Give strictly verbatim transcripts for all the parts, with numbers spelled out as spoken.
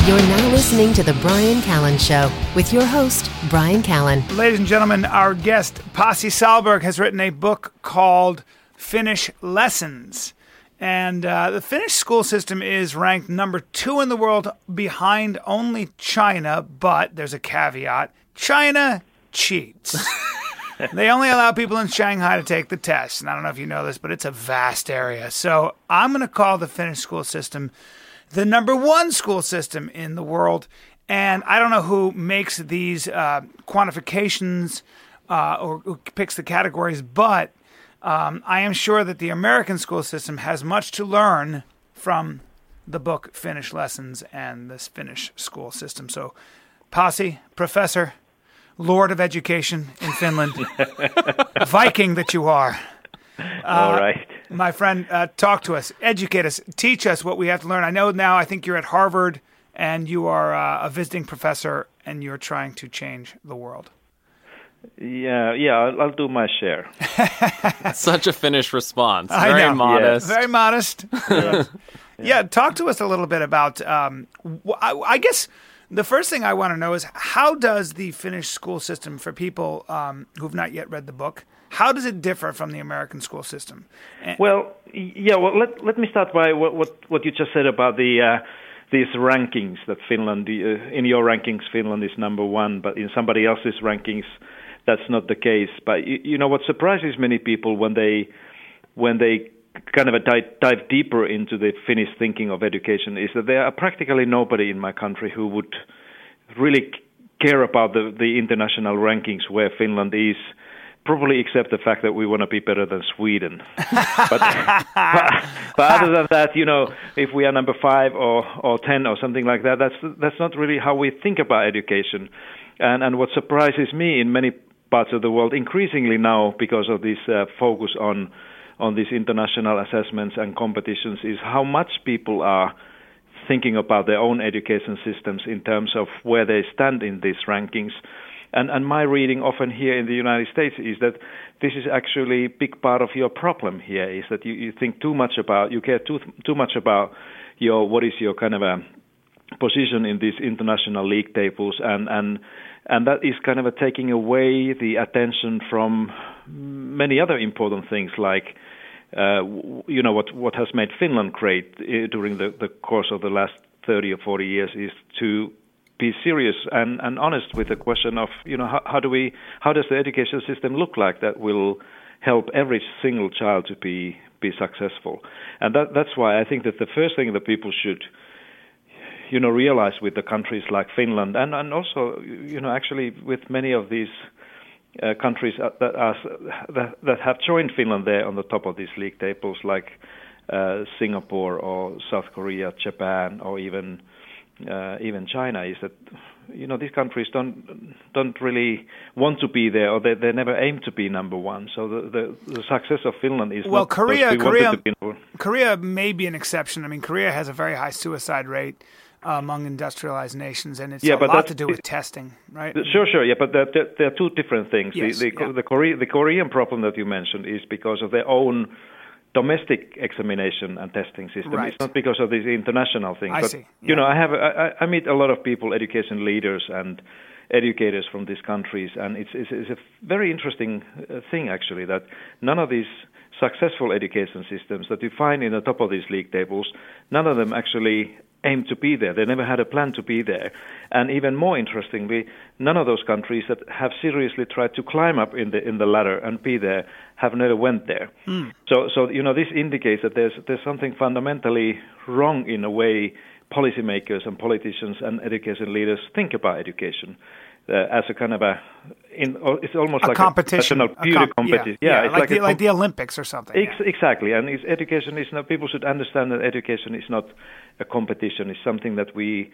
You're now listening to The Bryan Callen Show with your host, Bryan Callen. Ladies and gentlemen, our guest, Pasi Sahlberg, has written a book called Finnish Lessons. And uh, the Finnish school system is ranked number two in the world behind only China, but there's a caveat. China cheats. They only allow people in Shanghai to take the test. And I don't know if you know this, but it's a vast area. So I'm going to call the Finnish school system the number one school system in the world. And I don't know who makes these uh, quantifications uh, or who picks the categories, but um, I am sure that the American school system has much to learn from the book Finnish Lessons and this Finnish school system. So, Pasi, Professor, Lord of Education in Finland, Viking that you are. Uh, All right. My friend, uh, talk to us, educate us, teach us what we have to learn. I know now I think you're at Harvard and you are uh, a visiting professor and you're trying to change the world. Yeah, yeah, I'll, I'll do my share. Such a Finnish response. I Very know. modest. Yeah. Very modest. yeah. yeah, talk to us a little bit about, um, I, I guess the first thing I want to know is how does the Finnish school system, for people um, who've not yet read the book, how does it differ from the American school system? And well, yeah. Well, let let me start by what what, what you just said about the uh, these rankings that Finland, uh, in your rankings, Finland is number one, but in somebody else's rankings, that's not the case. But you, you know what surprises many people when they when they kind of dive, dive deeper into the Finnish thinking of education is that there are practically nobody in my country who would really care about the the international rankings where Finland is. Probably except the fact that we want to be better than Sweden. but, but, but other than that, you know, if we are number five or, or ten or something like that, that's that's not really how we think about education. And and what surprises me in many parts of the world, increasingly now because of this uh, focus on on these international assessments and competitions, is how much people are thinking about their own education systems in terms of where they stand in these rankings. And, and my reading often here in the United States is that this is actually a big part of your problem here, is that you, you think too much about, you care too too much about your, what is your kind of a position in these international league tables, and, and, and that is kind of a taking away the attention from many other important things like, uh, you know, what, what has made Finland great during the, the course of the last thirty or forty years is to be serious and, and honest with the question of, you know, how, how do we, how does the education system look like that will help every single child to be be successful? And that that's why I think that the first thing that people should, you know, realize with the countries like Finland and, and also, you know, actually with many of these uh, countries that, are, that that have joined Finland there on the top of these league tables, like uh, Singapore or South Korea, Japan, or even Uh, even China, is that, you know, these countries don't don't really want to be there, or they they never aim to be number one. So the the, the success of Finland is well, not Korea. we Korea, to be number. Korea may be an exception. I mean, Korea has a very high suicide rate uh, among industrialized nations, and it's yeah, a but lot to do with testing, right? Sure, sure, yeah, but there, there, there are two different things. Yes, the the, yeah. the, Korea, the Korean problem that you mentioned is because of their own domestic examination and testing system. Right. It's not because of these international things. I but, see. Yeah. You know, I have I, I meet a lot of people, education leaders and educators from these countries, and it's it's, it's a very interesting thing actually that none of these successful education systems that you find in the top of these league tables, none of them actually aim to be there. They never had a plan to be there. And even more interestingly, none of those countries that have seriously tried to climb up in the in the ladder and be there have never went there. Mm. So, so you know, this indicates that there's there's something fundamentally wrong in a way policymakers and politicians and education leaders think about education. Uh, as a kind of a, in, it's almost a like competition, a, a beauty comp- competition. Yeah, yeah, yeah it's like, like, the, a, like the Olympics or something. Ex- yeah. Exactly, and it's, education is not. People should understand that education is not a competition. It's something that we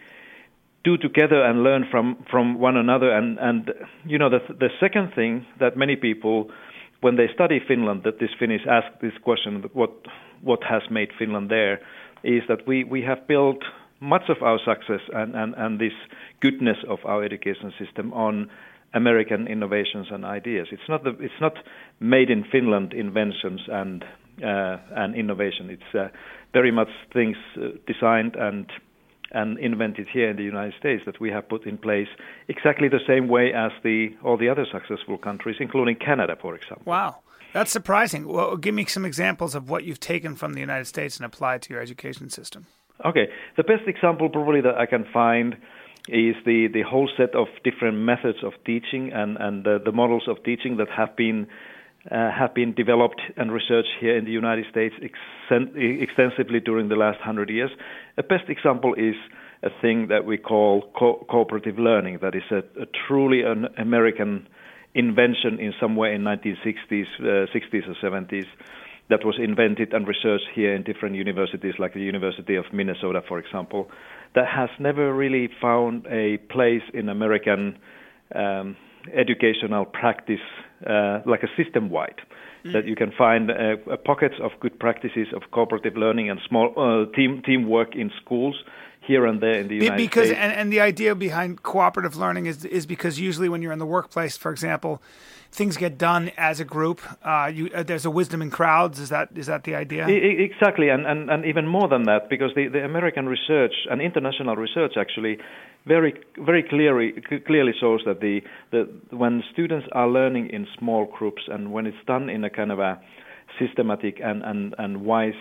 do together and learn from, from one another. And, and you know, the the second thing that many people, when they study Finland, that this Finnish ask this question, what what has made Finland there, is that we, we have built much of our success and, and, and this goodness of our education system on American innovations and ideas. It's not the, it's not made in Finland inventions and uh, and innovation. It's uh, very much things uh, designed and and invented here in the United States that we have put in place exactly the same way as the all the other successful countries, including Canada, for example. Wow. That's surprising. Well, give me some examples of what you've taken from the United States and applied to your education system. Okay. The best example probably that I can find is the, the whole set of different methods of teaching and, and the, the models of teaching that have been uh, have been developed and researched here in the United States ex- extensively during the last hundred years. A best example is a thing that we call co- cooperative learning. That is a, a truly an American invention in somewhere in nineteen sixties, uh, sixties or seventies that was invented and researched here in different universities, like the University of Minnesota, for example, that has never really found a place in American um, educational practice, uh, like a system-wide, mm. that you can find uh, pockets of good practices of cooperative learning and small uh, team teamwork in schools here and there in the United because, States. And, and the idea behind cooperative learning is is because usually when you're in the workplace, for example, things get done as a group. Uh, you, uh, there's a wisdom in crowds. Is that is that the idea? I, exactly, and, and, and even more than that, because the, the American research and international research actually very very clearly clearly shows that the, the when students are learning in small groups and when it's done in a kind of a systematic and, and, and wise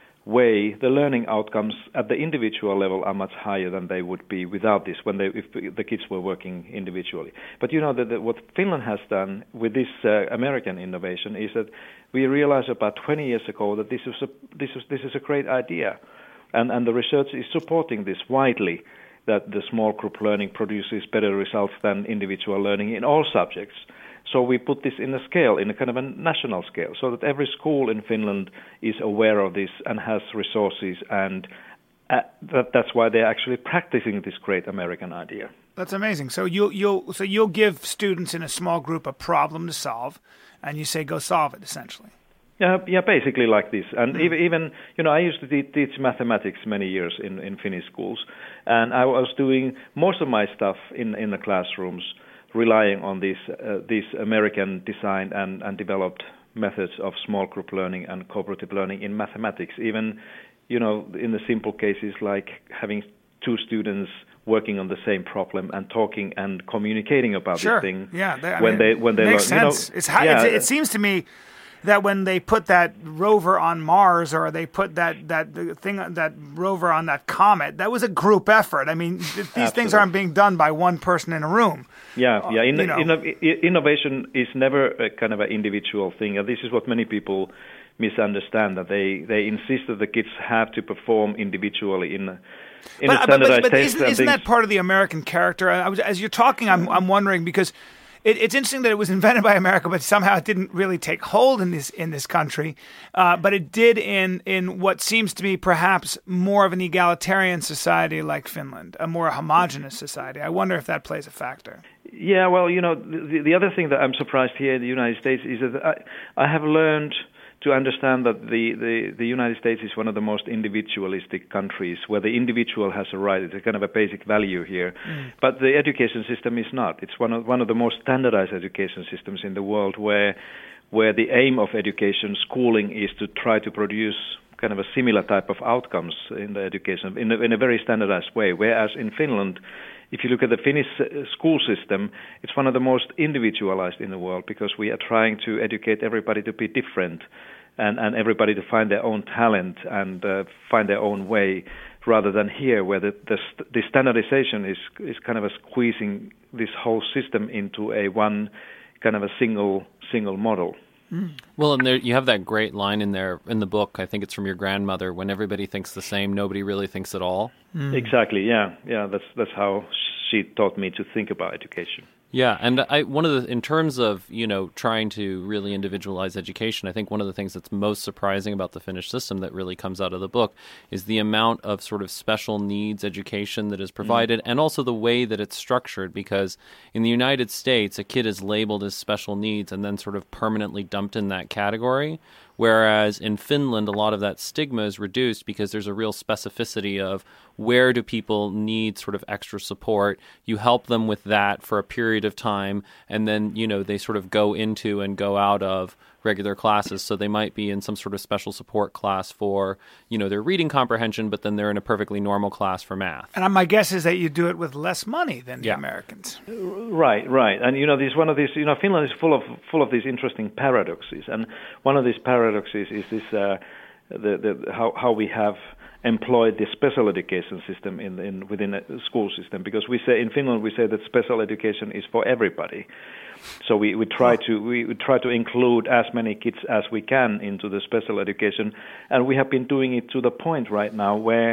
way, the learning outcomes at the individual level are much higher than they would be without this, when they, if the kids were working individually. But you know that, that what Finland has done with this uh, American innovation is that we realized about twenty years ago that this is a this is this is a great idea, and and the research is supporting this widely, that the small group learning produces better results than individual learning in all subjects. So we put this in a scale, in a kind of a national scale, so that every school in Finland is aware of this and has resources, and uh, that, that's why they're actually practicing this great American idea. That's amazing. So you'll you'll so you'll give students in a small group a problem to solve, and you say go solve it, essentially. Yeah, yeah, basically like this. And mm. even, even, you know, I used to te- teach mathematics many years in, in Finnish schools, and I was doing most of my stuff in, in the classrooms, relying on these uh, these American designed and, and developed methods of small group learning and cooperative learning in mathematics. Even, you know, in the simple cases like having two students working on the same problem and talking and communicating about sure. this thing. Yeah, they, I when mean, they when they makes learn, sense. You know, it's, how, yeah, it's it seems to me that when they put that rover on Mars, or they put that that thing that rover on that comet, that was a group effort. I mean, th- these Absolutely. things aren't being done by one person in a room. Yeah, uh, yeah. In, you know. inno- innovation is never a kind of an individual thing, and this is what many people misunderstand. That they, they insist that the kids have to perform individually in. in but, a standardized but, but, but test isn't, and isn't things. that part of the American character? I was, as you're talking, I'm I'm wondering because. It, it's interesting that it was invented by America, but somehow it didn't really take hold in this in this country. Uh, but it did in in what seems to be perhaps more of an egalitarian society like Finland, a more homogenous society. I wonder if that plays a factor. Yeah, well, you know, the, the other thing that I'm surprised here in the United States is that I, I have learned to understand that the, the, the United States is one of the most individualistic countries where the individual has a right. It's a kind of a basic value here. Mm. But the education system is not. It's one of one of the most standardized education systems in the world where where the aim of education, schooling, is to try to produce kind of a similar type of outcomes in the education in a, in a very standardized way. Whereas in Finland, if you look at the Finnish school system, it's one of the most individualized in the world because we are trying to educate everybody to be different and, and everybody to find their own talent and uh, find their own way, rather than here where the, the, the standardization is, is kind of a squeezing this whole system into a one kind of a single single model. Mm. Well, and there you have that great line in there in the book. I think it's from your grandmother. When everybody thinks the same, nobody really thinks at all. Mm. Exactly. Yeah, yeah. That's that's how she taught me to think about education. Yeah, and I one of the in terms of you know trying to really individualize education, I think one of the things that's most surprising about the Finnish system that really comes out of the book is the amount of sort of special needs education that is provided, mm. and also the way that it's structured. Because in the United States, a kid is labeled as special needs and then sort of permanently dumped in that category. Whereas in Finland, a lot of that stigma is reduced because there's a real specificity of where do people need sort of extra support. You help them with that for a period of time, and then, you know, they sort of go into and go out of regular classes. So they might be in some sort of special support class for, you know, their reading comprehension, but then they're in a perfectly normal class for math. And my guess is that you do it with less money than yeah. the Americans. Right, right. And, you know, this one of these, you know, Finland is full of full of these interesting paradoxes. And one of these paradoxes is this, uh, the, the how, how we have employed the special education system in, in within a school system. Because we say, in Finland, we say that special education is for everybody. So we, we try to we, we try to include as many kids as we can into the special education, and we have been doing it to the point right now where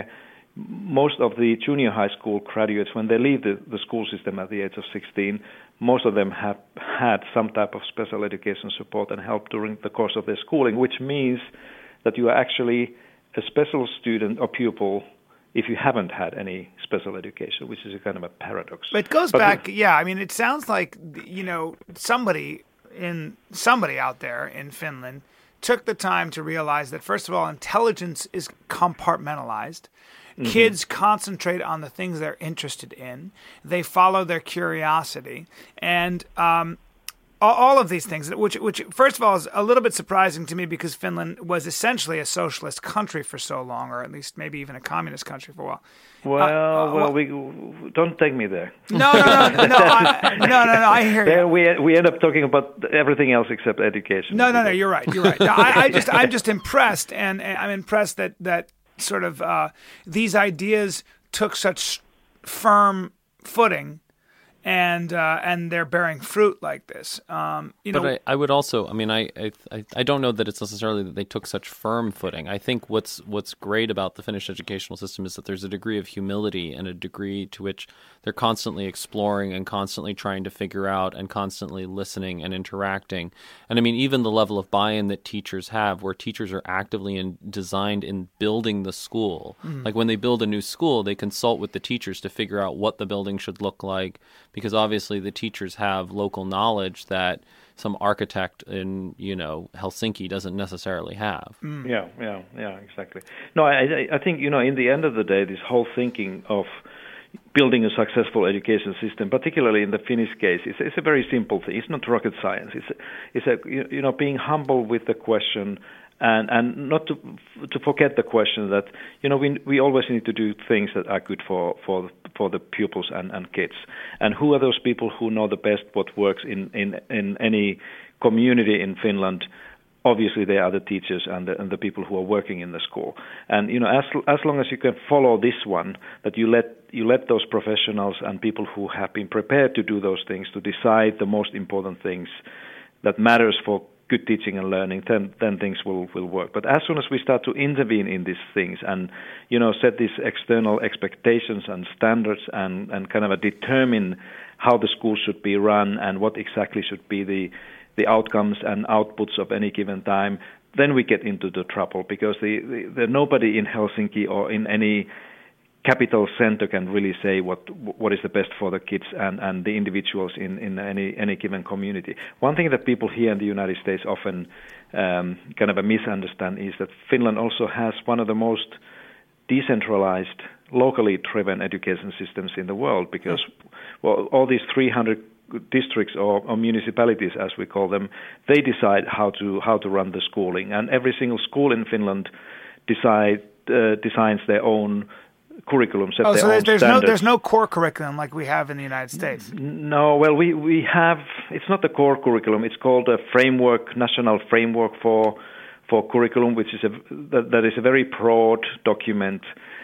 most of the junior high school graduates, when they leave the, the school system at the age of sixteen, most of them have had some type of special education support and help during the course of their schooling, which means that you are actually a special student or pupil if you haven't had any special education, which is a kind of a paradox. But it goes but back, the, yeah, I mean, it sounds like, you know, somebody in somebody out there in Finland took the time to realize that, first of all, intelligence is compartmentalized. Mm-hmm. Kids concentrate on the things they're interested in. They follow their curiosity. And um, all of these things, which, which first of all, is a little bit surprising to me because Finland was essentially a socialist country for so long, or at least maybe even a communist country for a while. Well, uh, uh, well, we don't take me there. No, no, no, no, I, no, no, no. I hear there you. We we end up talking about everything else except education. No, no, no. You're right. You're right. No, I, I just, I'm just impressed, and, and I'm impressed that that sort of uh, these ideas took such firm footing. And uh, and they're bearing fruit like this. Um, you know, but I, I would also, I mean, I, I I don't know that it's necessarily that they took such firm footing. I think what's what's great about the Finnish educational system is that there's a degree of humility and a degree to which they're constantly exploring and constantly trying to figure out and constantly listening and interacting. And I mean, even the level of buy-in that teachers have, where teachers are actively in, designed in building the school. Mm. Like when they build a new school, they consult with the teachers to figure out what the building should look like, because obviously the teachers have local knowledge that some architect in, you know, Helsinki doesn't necessarily have. Mm. Yeah, yeah, yeah, exactly. No, I, I think, you know, in the end of the day, this whole thinking of building a successful education system, particularly in the Finnish case, it's, it's a very simple thing. It's not rocket science. It's, a, it's a, you know, being humble with the question. And and not to to forget the question that, you know, we we always need to do things that are good for for for the pupils and, and kids. And who are those people who know the best what works in, in, in any community in Finland? Obviously, they are the teachers and the, and the people who are working in the school. And, you know, as as long as you can follow this one, that you let you let those professionals and people who have been prepared to do those things to decide the most important things that matters for good teaching and learning, then then things will, will work. But as soon as we start to intervene in these things and, you know, set these external expectations and standards and, and kind of a determine how the school should be run and what exactly should be the the outcomes and outputs of any given time, then we get into the trouble, because the, the, the nobody in Helsinki or in any capital center can really say what what is the best for the kids and, and the individuals in, in any any given community. One thing that people here in the United States often um, kind of a misunderstand is that Finland also has one of the most decentralized, locally driven education systems in the world, because well, all these three hundred districts or, or municipalities, as we call them, they decide how to how to run the schooling, and every single school in Finland decide uh, designs their own curriculum, set oh, their so own there's, there's standards. no there's no core curriculum like we have in the United States. No, well, we we have. It's not the core curriculum. It's called a framework, national framework for for curriculum, which is a that, that is a very broad document,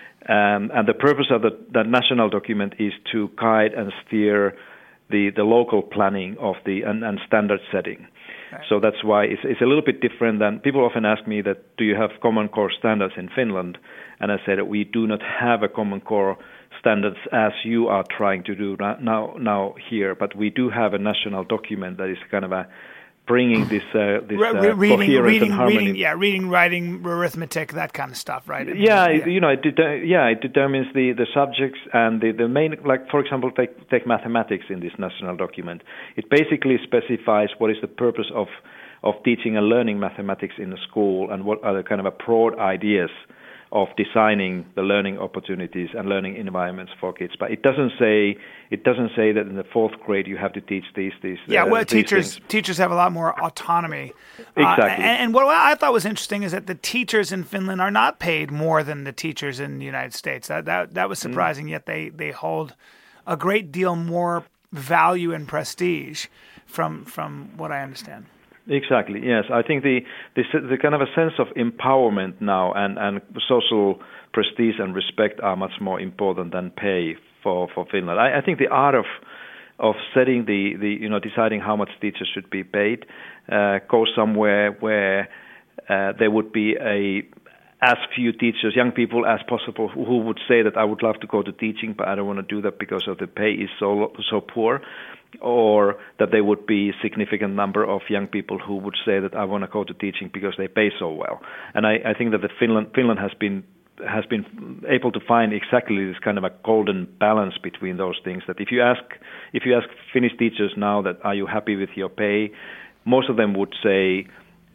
um, and the purpose of the, that national document is to guide and steer the the local planning of the and, and standard setting. Right. So that's why it's it's a little bit different than people often ask me that, do you have common core standards in Finland? And I said we do not have a common core standards as you are trying to do now now here, but we do have a national document that is kind of a bringing this uh, this uh, Re- reading, coherence reading, and harmony. Reading, yeah, reading, writing, arithmetic, that kind of stuff, right? Yeah, yeah. you know, it de- yeah, it determines the, the subjects and the, the main, like for example, take take mathematics in this national document. It basically specifies what is the purpose of of teaching and learning mathematics in the school, and what are the kind of a broad ideas of designing the learning opportunities and learning environments for kids. But it doesn't say it doesn't say that in the fourth grade you have to teach these these. Yeah, uh, well, these teachers things. teachers have a lot more autonomy. Exactly. Uh, and, and what I thought was interesting is that the teachers in Finland are not paid more than the teachers in the United States. That that that was surprising. Mm. Yet they they hold a great deal more value and prestige from from what I understand. Exactly. Yes, I think the, the the kind of a sense of empowerment now and, and social prestige and respect are much more important than pay for, for Finland. I, I think the art of of setting the, the you know deciding how much teachers should be paid uh, goes somewhere where uh, there would be a as few teachers, young people as possible who would say that I would love to go to teaching, but I don't want to do that because of the pay is so so poor. Or that there would be a significant number of young people who would say that I want to go to teaching because they pay so well. And I, I think that the Finland Finland has been has been able to find exactly this kind of a golden balance between those things. That if you ask if you ask Finnish teachers now that are you happy with your pay, most of them would say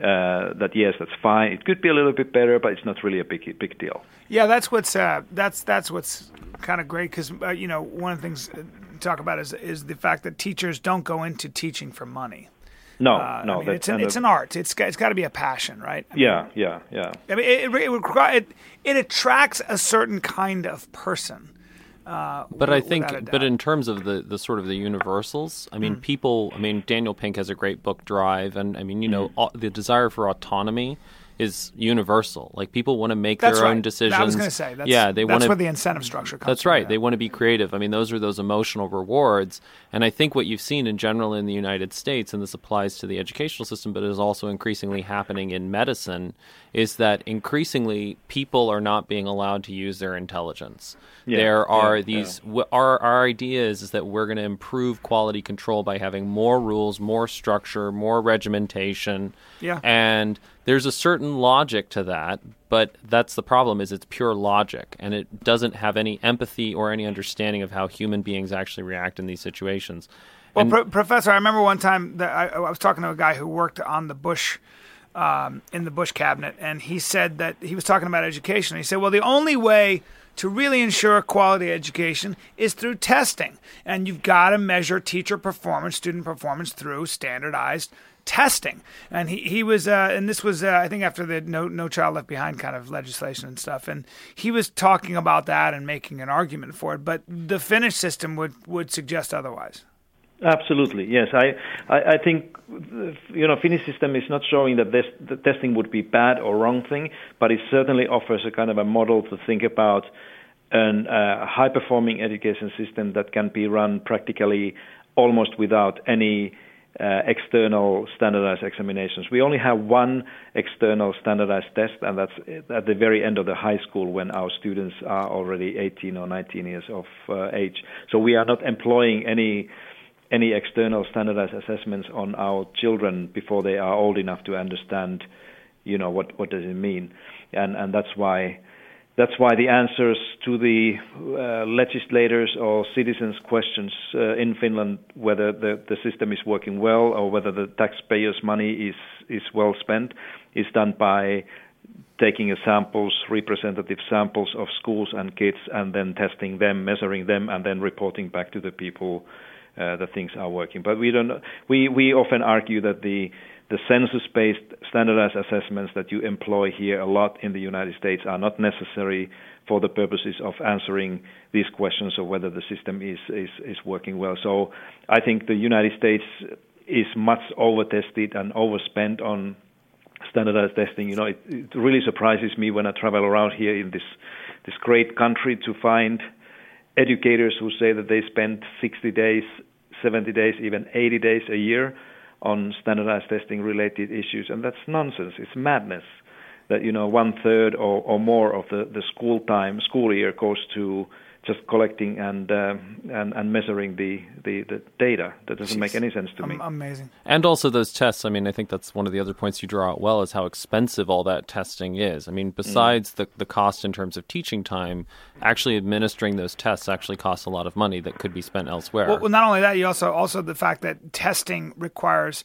uh, that yes, that's fine. It could be a little bit better, but it's not really a big big deal. Yeah, that's what's uh, that's that's what's kind of great because uh, you know one of the things. Uh, talk about is is the fact that teachers don't go into teaching for money. No, uh, no, I mean, it's an, it's an art. It's got, it's got to be a passion, right? I yeah, mean, yeah, yeah. I mean, it it, it it it attracts a certain kind of person. Uh, but I think, but in terms of the, the sort of the universals, I mean, mm. people. I mean, Daniel Pink has a great book, Drive, and I mean, you know, mm. the desire for autonomy is universal. Like people want to make that's their right. own decisions. I was going to say, that's, yeah, they that's want to, where the incentive structure comes That's from, right. yeah. They want to be creative. I mean, those are those emotional rewards. And I think what you've seen in general in the United States, and this applies to the educational system, but is also increasingly happening in medicine, is that increasingly people are not being allowed to use their intelligence. Yeah, there are yeah, these, yeah. our, our idea is, is that we're going to improve quality control by having more rules, more structure, more regimentation. Yeah. And there's a certain logic to that, but that's the problem is it's pure logic, and it doesn't have any empathy or any understanding of how human beings actually react in these situations. Well, and, Pro- Professor, I remember one time that I, I was talking to a guy who worked on the Bush, um, in the Bush cabinet, and he said that he was talking about education. He said, well, the only way to really ensure quality education is through testing, and you've got to measure teacher performance, student performance through standardized testing. And he, he was, uh, and this was, uh, I think after the no, no Child Left Behind kind of legislation and stuff. And he was talking about that and making an argument for it. But the Finnish system would, would suggest otherwise. Absolutely, yes. I, I, I think, you know, Finnish system is not showing that this, the testing would be bad or wrong thing, but it certainly offers a kind of a model to think about a uh, high-performing education system that can be run practically almost without any Uh, external standardized examinations. We only have one external standardized test, and that's at the very end of the high school when our students are already eighteen or nineteen years of uh, age. So we are not employing any any external standardized assessments on our children before they are old enough to understand, you know, what, what does it mean. And and that's why That's why the answers to the uh, legislators or citizens' questions uh, in Finland, whether the, the system is working well or whether the taxpayers' money is, is well spent, is done by taking a samples, representative samples of schools and kids, and then testing them, measuring them, and then reporting back to the people uh, that things are working. But we don't. We we often argue that the The census-based standardized assessments that you employ here a lot in the United States are not necessary for the purposes of answering these questions of whether the system is, is, is working well. So I think the United States is much over-tested and overspent on standardized testing. You know, it, it really surprises me when I travel around here in this this great country to find educators who say that they spend sixty days, seventy days, even eighty days a year on standardized testing related issues, and that's nonsense. It's madness that, you know, one third or, or more of the, the school time, school year goes to just collecting and um, and, and measuring the, the, the data. That doesn't Jeez. make any sense to um, me. Amazing. And also those tests, I mean, I think that's one of the other points you draw out well is how expensive all that testing is. I mean, besides mm. the, the cost in terms of teaching time, actually administering those tests actually costs a lot of money that could be spent elsewhere. Well, well not only that, you also also the fact that testing requires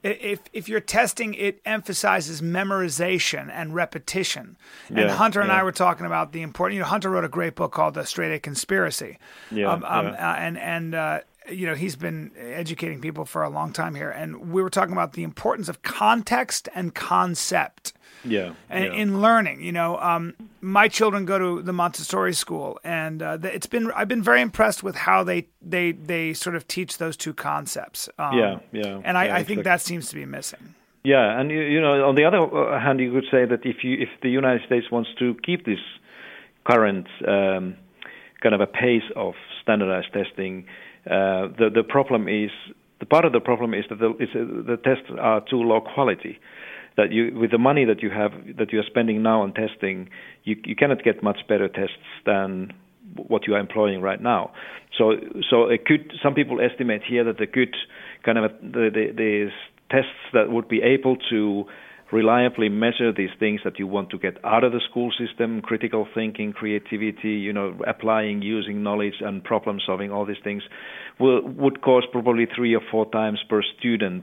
if if you're testing, it emphasizes memorization and repetition. And Yeah, Hunter and yeah. I were talking about the important. You know, Hunter wrote a great book called The Straight A Conspiracy. Yeah, Um, um, yeah. uh, and and uh, you know, he's been educating people for a long time here, and we were talking about the importance of context and concept. Yeah, And yeah. in learning, you know, um, my children go to the Montessori school, and uh, the, it's been I've been very impressed with how they they they sort of teach those two concepts. Um, Yeah, yeah, And I, yeah, I think exactly. that seems to be missing. Yeah, and you, you know, on the other hand, you could say that if you if the United States wants to keep this current um, kind of a pace of standardized testing, uh, the the problem is the part of the problem is that the is, uh, the tests are too low quality. That you, with the money that you have, that you are spending now on testing, you you cannot get much better tests than what you are employing right now. So so it could, some people estimate here that the good kind of a, the, the the tests that would be able to reliably measure these things that you want to get out of the school system, critical thinking, creativity, you know, applying, using knowledge and problem solving, all these things, will would cost probably three or four times per student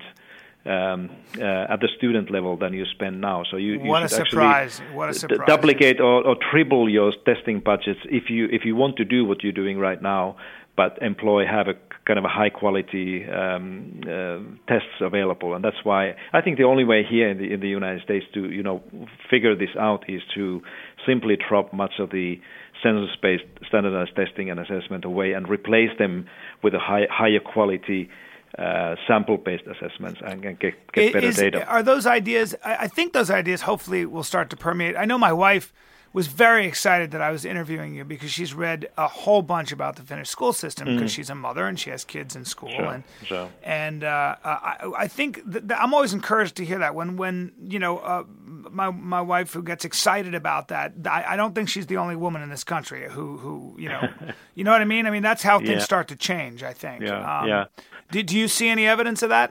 um, uh, at the student level than you spend now. So you, you What a should surprise! actually What a d- surprise! duplicate or, or triple your testing budgets if you if you want to do what you're doing right now, but employ have a kind of a high quality um, uh, tests available. And that's why I think the only way here in the in the United States to you know figure this out is to simply drop much of the census-based standardized testing and assessment away and replace them with a high, higher quality uh, sample-based assessments and, and get, get better Is- data. Are those ideas? I I think those ideas hopefully will start to permeate. I know my wife was very excited that I was interviewing you because she's read a whole bunch about the Finnish school system because she's a mother and she has kids in school. Sure, and sure. and uh, I, I think that, that I'm always encouraged to hear that when when you know uh, my my wife who gets excited about that. I, I don't think she's the only woman in this country who who you know you know what I mean. I mean that's how things Yeah. start to change. I think. Yeah, Um, yeah. Do, do you see any evidence of that?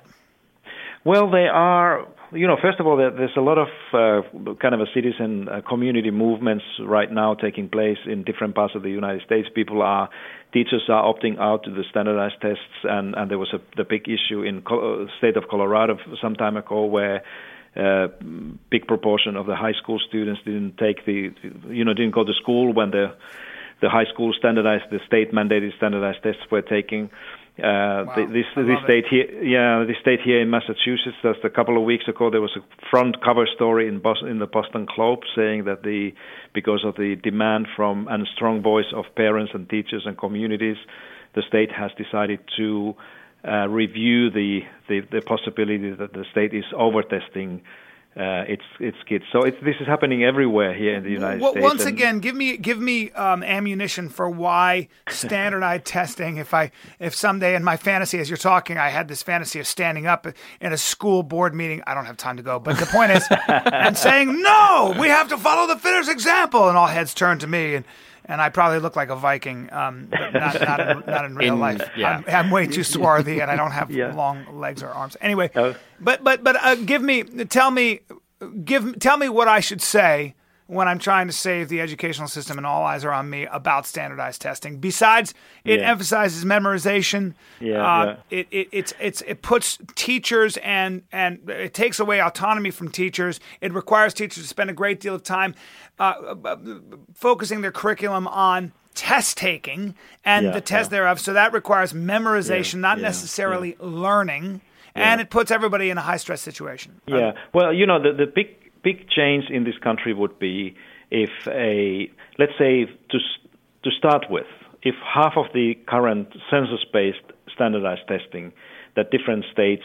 Well, they are, you know, first of all, there- there's a lot of uh, kind of a citizen uh, community movements right now taking place in different parts of the United States. People are, teachers are opting out to the standardized tests, and, and there was a the big issue in the state of Colorado some time ago where uh, big proportion of the high school students didn't take the, you know, didn't go to school when the the high school standardized, the state mandated standardized tests were taking. Uh, Wow. th- this I this love state here, yeah, this state here in Massachusetts. Just a couple of weeks ago, there was a front cover story in Boston, in the Boston Globe, saying that the because of the demand from and strong voice of parents and teachers and communities, the state has decided to uh, review the, the the possibility that the state is over testing uh, its its kids. So it's, this is happening everywhere here in the United Well, States. once and- again, give me give me um, ammunition for why standardized testing. If I if someday in my fantasy, as you're talking, I had this fantasy of standing up in a school board meeting. I don't have time to go, but the point is, and saying no, we have to follow the Finnish example, and all heads turn to me, and and I probably look like a Viking, um, but not not in, not in real In- life. yeah. I'm, I'm way too swarthy, and I don't have Yeah. long legs or arms. Anyway, Oh. but but but uh, give me tell me give tell me what I should say when I'm trying to save the educational system and all eyes are on me about standardized testing. Besides, it Yeah. emphasizes memorization. Yeah, uh, yeah. It, it it's it's it puts teachers and and it takes away autonomy from teachers. It requires teachers to spend a great deal of time uh, uh, focusing their curriculum on test taking and Yeah, the test yeah. thereof. So that requires memorization, Yeah, not yeah, necessarily learning. And it puts everybody in a high stress situation. Yeah. Well, you know, the, the big big change in this country would be if a, let's say, to s- to start with, if half of the current census-based standardized testing that different states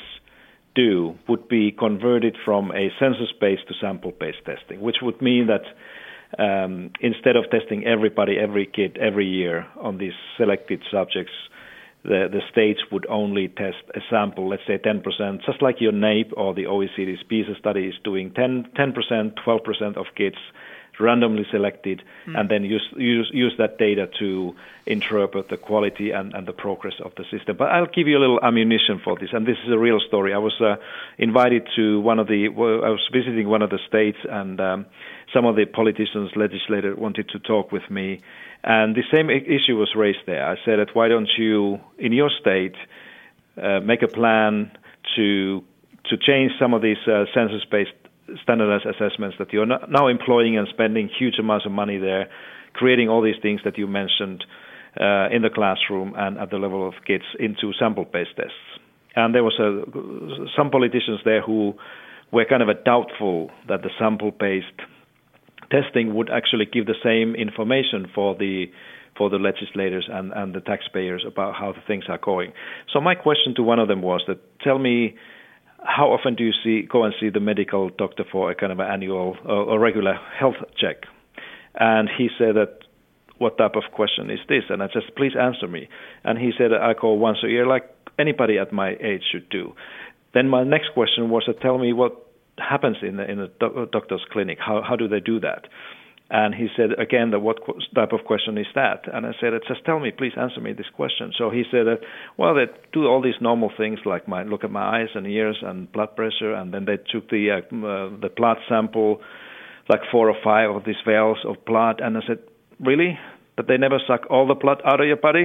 do would be converted from a census-based to sample-based testing, which would mean that um, instead of testing everybody, every kid, every year on these selected subjects, the, the states would only test a sample, let's say ten percent, just like your N A E P or the O E C D's PISA study is doing, ten, ten percent, twelve percent of kids randomly selected, mm. and then use, use use that data to interpret the quality and, and the progress of the system. But I'll give you a little ammunition for this, and this is a real story. I was uh, invited to one of the, well, I was visiting one of the states, and um, some of the politicians, legislators wanted to talk with me, and the same issue was raised there. I said, that why don't you, in your state, uh, make a plan to to change some of these uh, census-based standardized assessments that you're now employing and spending huge amounts of money there, creating all these things that you mentioned uh, in the classroom and at the level of kids into sample-based tests. And there was a, some politicians there who were kind of a doubtful that the sample-based testing would actually give the same information for the for the legislators and, and the taxpayers about how the things are going. So my question to one of them was that, tell me, how often do you see go and see the medical doctor for a kind of an annual or, or regular health check? And he said that, what type of question is this? And I said, please answer me. And he said, I go once a year like anybody at my age should do. Then my next question was to tell me what happens in the, in a do- doctor's clinic. How how do they do that? And he said again, that what type of question is that? And I said, just tell me, please answer me this question. So he said, that, well, they do all these normal things like my look at my eyes and ears and blood pressure, and then they took the uh, uh, the blood sample, like four or five of these vials of blood. And I said, really? That they never suck all the blood out of your body?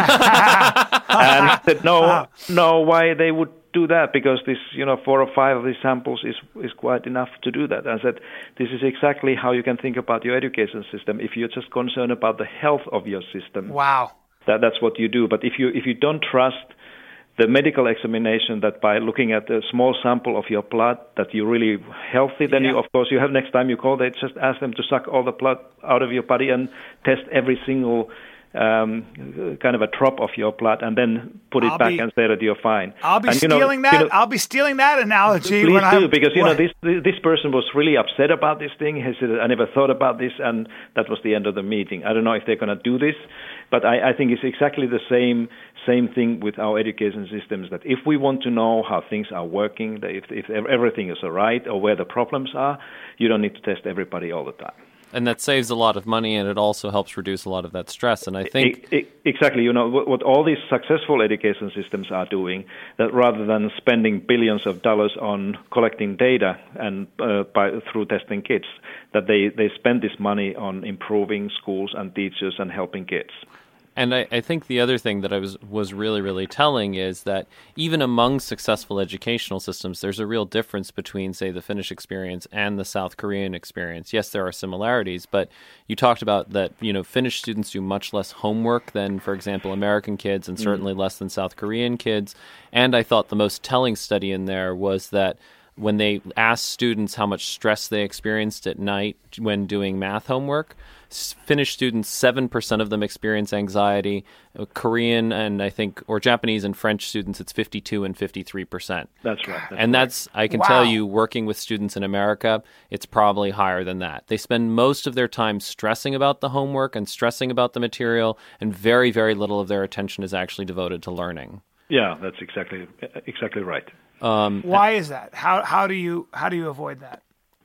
And he said, no, no, why they would do that? Because this, you know, four or five of these samples is is quite enough to do that. I said, this is exactly how you can think about your education system. If you're just concerned about the health of your system, wow, that that's what you do. But if you if you don't trust the medical examination that by looking at a small sample of your blood that you're really healthy, then yeah. you, of course, you have next time you call, they just ask them to suck all the blood out of your body and test every single um, kind of a drop of your blood, and then put it I'll back be, and say that you're fine. I'll be and, stealing you know, that. you know, I'll be stealing that analogy. Please when do, I'm, because you what? know this this person was really upset about this thing. He said, "I never thought about this," and that was the end of the meeting. I don't know if they're going to do this, but I, I think it's exactly the same same thing with our education systems. That if we want to know how things are working, that if if everything is all right or where the problems are, you don't need to test everybody all the time. And that saves a lot of money, and it also helps reduce a lot of that stress. And I think it, it, exactly, you know, what, what all these successful education systems are doing, that rather than spending billions of dollars on collecting data and uh, by, through testing kids, that they, they spend this money on improving schools and teachers and helping kids. And I, I think the other thing that I was was really, really telling is that even among successful educational systems, there's a real difference between, say, the Finnish experience and the South Korean experience. Yes, there are similarities, but you talked about that, you know, Finnish students do much less homework than, for example, American kids, and certainly mm. less than South Korean kids. And I thought the most telling study in there was that when they asked students how much stress they experienced at night when doing math homework, Finnish students, seven percent of them experience anxiety. Korean and I think, or Japanese and French students, it's fifty-two and fifty-three percent. That's right. That's and right. that's, I can wow. tell you, working with students in America, it's probably higher than that. They spend most of their time stressing about the homework and stressing about the material, and very, very little of their attention is actually devoted to learning. Yeah, that's exactly exactly right. Um, Why is that? How how do you how do you avoid that?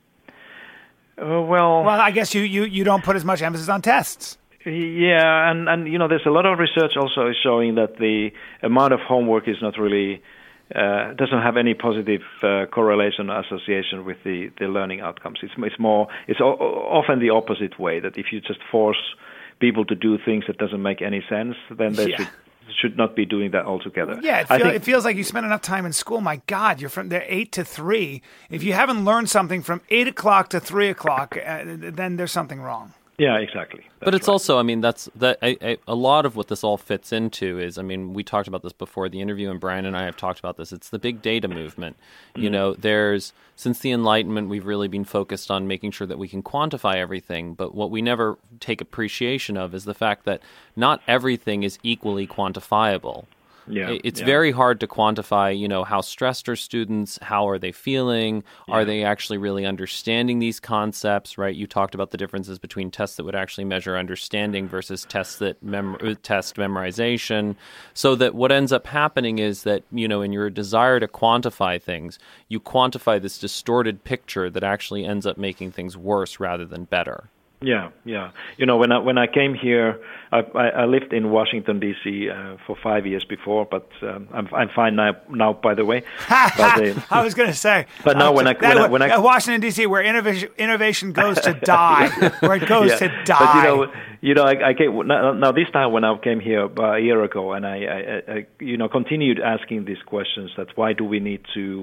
Uh, well, well, I guess you, you, you don't put as much emphasis on tests. Yeah, and, and you know, there's a lot of research also showing that the amount of homework is not really uh, doesn't have any positive uh, correlation or association with the, the learning outcomes. It's it's more it's o- often the opposite way, that if you just force people to do things that doesn't make any sense, then they yeah. should. should not be doing that altogether. Yeah, it, I feel, think, it feels like you spend enough time in school. My God, you're from there eight to three. If you haven't learned something from eight o'clock to three o'clock, uh, then there's something wrong. Yeah, exactly. That's but it's right. also, I mean, that's that. I, I, a lot of what this all fits into is, I mean, we talked about this before the interview, and Brian and I have talked about this. It's the big data movement. Mm-hmm. You know, there's since the Enlightenment, we've really been focused on making sure that we can quantify everything. But what we never take appreciation of is the fact that not everything is equally quantifiable. Yeah, it's yeah. very hard to quantify, you know, how stressed are students, how are they feeling, yeah. are they actually really understanding these concepts, right? You talked about the differences between tests that would actually measure understanding versus tests that mem- test memorization. So that what ends up happening is that, you know, in your desire to quantify things, you quantify this distorted picture that actually ends up making things worse rather than better. Yeah, yeah. You know, when I when I came here, I, I, I lived in Washington D C uh, for five years before, but um, I'm I'm fine now. Now, by the way, but, uh, I was going to say, but now when I when I, when I Washington D C, where innovation innovation goes to die, where it goes yeah. to die. But you know, you know, I, I came now, now. This time when I came here about a year ago, and I, I, I, you know, continued asking these questions: that why do we need to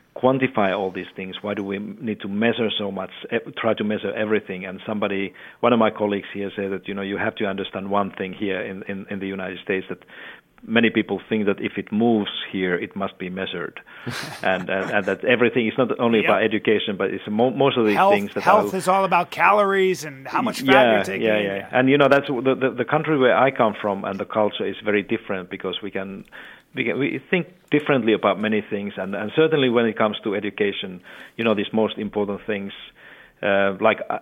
quantify all these things? Why do we need to measure so much, try to measure everything? And somebody, one of my colleagues here said that, you know, you have to understand one thing here in, in, in the United States, that many people think that if it moves here, it must be measured. and, and and that everything is not only yep. about education, but it's mo- most of these health, things that health are, is all about calories and how much fat yeah, you're taking. Yeah, yeah, yeah. And, you know, that's the, the, the country where I come from, and the culture is very different, because we can... We, can, we think differently about many things, and, and certainly when it comes to education, you know, these most important things, uh, like uh,